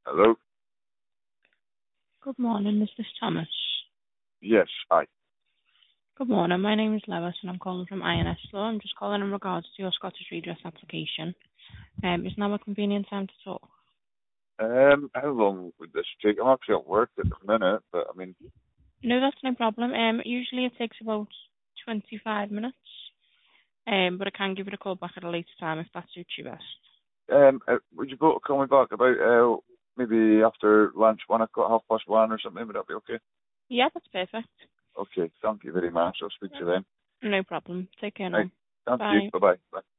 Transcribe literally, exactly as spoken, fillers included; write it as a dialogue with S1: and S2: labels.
S1: Hello?
S2: Good morning, is this Thomas?
S1: Yes, hi.
S2: Good morning, my name is Lewis and I'm calling from I N S Law. I'm just calling in regards to your Scottish Redress application. Um, is now a convenient time to talk?
S1: Um, how long would this take? I'm actually at work at the minute, but I mean,
S2: No, that's no problem. Um, usually it takes about twenty-five minutes, um, but I can give it a call back at a later time if that suits you best.
S1: um, uh, would you go call me back about uh, maybe after lunch, one o'clock, half past one or something? Would that be okay?
S2: Yeah, that's perfect.
S1: Okay, thank you very much. I'll speak to you then.
S2: No problem. Take care
S1: Right,
S2: now.
S1: thank you.
S2: Bye.
S1: Bye-bye. Bye.